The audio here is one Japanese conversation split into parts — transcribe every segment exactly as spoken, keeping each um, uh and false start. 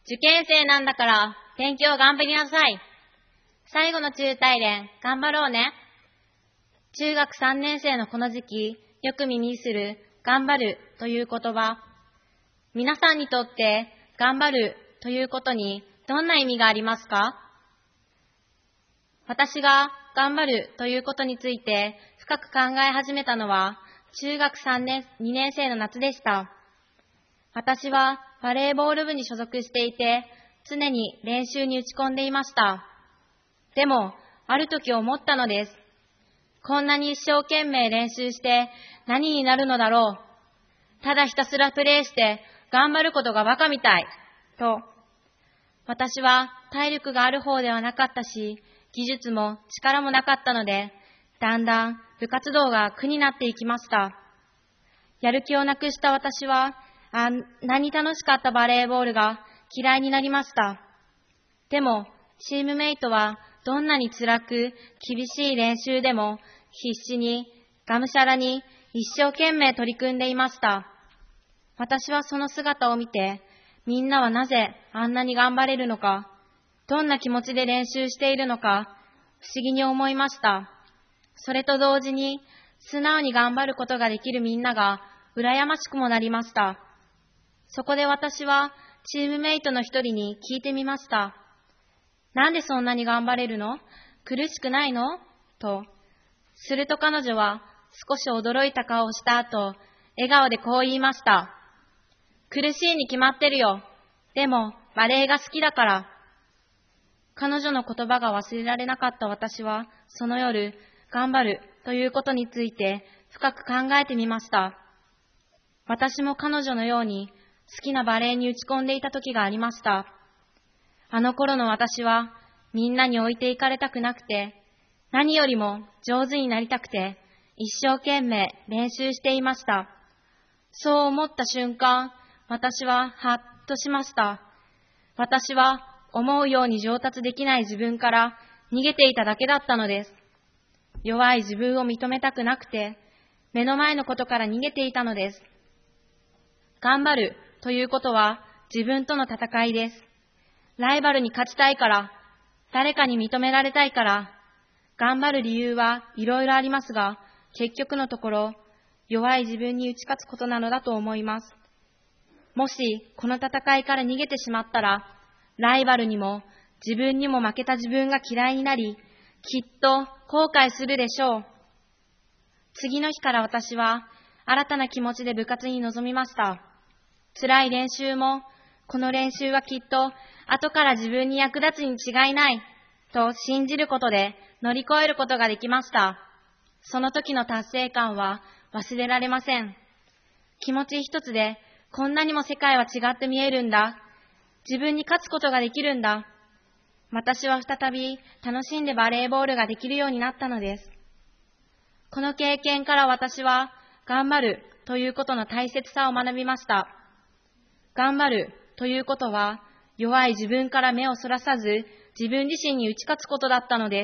受験生なんだから勉強頑張りなさい。最後の中大連頑張ろうね。中学さんねん生のこの時期、よく耳にする頑張るという言葉。皆さんにとって頑張るということにどんな意味がありますか？私が頑張るということについて深く考え始めたのは中学さんねん、にねん生の夏でした。私はバレーボール部に所属していて常に練習に打ち込んでいました。でもある時思ったのです。こんなに一生懸命練習して何になるのだろう。ただひたすらプレーして頑張ることがバカみたい。と。私は体力がある方ではなかったし、技術も力もなかったので、だんだん部活動が苦になっていきました。やる気をなくした私は、あんなに楽しかったバレーボールが嫌いになりました。でも、チームメイトはどんなに辛く厳しい練習でも必死にがむしゃらに一生懸命取り組んでいました。私はその姿を見て、みんなはなぜあんなに頑張れるのか、どんな気持ちで練習しているのか、不思議に思いました。それと同時に、素直に頑張ることができるみんなが羨ましくもなりました。そこで私はチームメイトの一人に聞いてみました。なんでそんなに頑張れるの？苦しくないの？と。すると彼女は少し驚いた顔をした後、笑顔でこう言いました。苦しいに決まってるよ。でもバレエが好きだから。彼女の言葉が忘れられなかった私は、その夜、頑張るということについて深く考えてみました。私も彼女のように好きなバレエに打ち込んでいた時がありました。あの頃の私はみんなに置いていかれたくなくて、何よりも上手になりたくて、一生懸命練習していました。そう思った瞬間、私はハッとしました。私は思うように上達できない自分から逃げていただけだったのです。弱い自分を認めたくなくて、目の前のことから逃げていたのです。頑張るということは自分との戦いです。ライバルに勝ちたいから、誰かに認められたいから、頑張る理由はいろいろありますが、結局のところ、弱い自分に打ち勝つことなのだと思います。もしこの戦いから逃げてしまったら、ライバルにも自分にも負けた自分が嫌いになり、きっと後悔するでしょう。次の日から私は新たな気持ちで部活に臨みました。辛い練習も、この練習はきっと後から自分に役立つに違いないと信じることで乗り越えることができました。その時の達成感は忘れられません。気持ち一つでこんなにも世界は違って見えるんだ。自分に勝つことができるんだ。私は再び楽しんでバレーボールができるようになったのです。この経験から私は頑張るということの大切さを学びました。頑張るということは弱い自分から目をそらさず自分自身に打ち勝つことだったのです。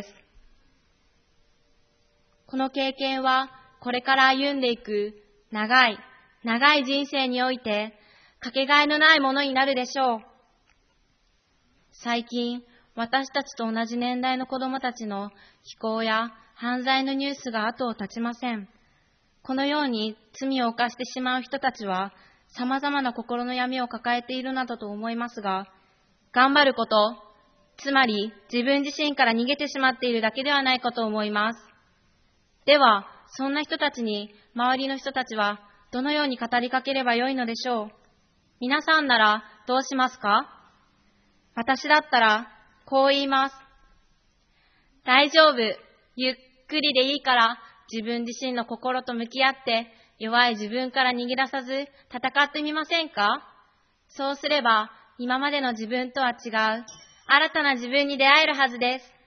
この経験はこれから歩んでいく長い長い人生においてかけがえのないものになるでしょう。最近、私たちと同じ年代の子どもたちの非行や犯罪のニュースが後を絶ちません。このように罪を犯してしまう人たちは様々な心の闇を抱えているなどと思いますが、頑張ること、つまり自分自身から逃げてしまっているだけではないかと思います。では、そんな人たちに周りの人たちはどのように語りかければよいのでしょう。皆さんならどうしますか？私だったらこう言います。大丈夫。ゆっくりでいいから自分自身の心と向き合って弱い自分から逃げ出さず戦ってみませんか？そうすれば今までの自分とは違う新たな自分に出会えるはずです。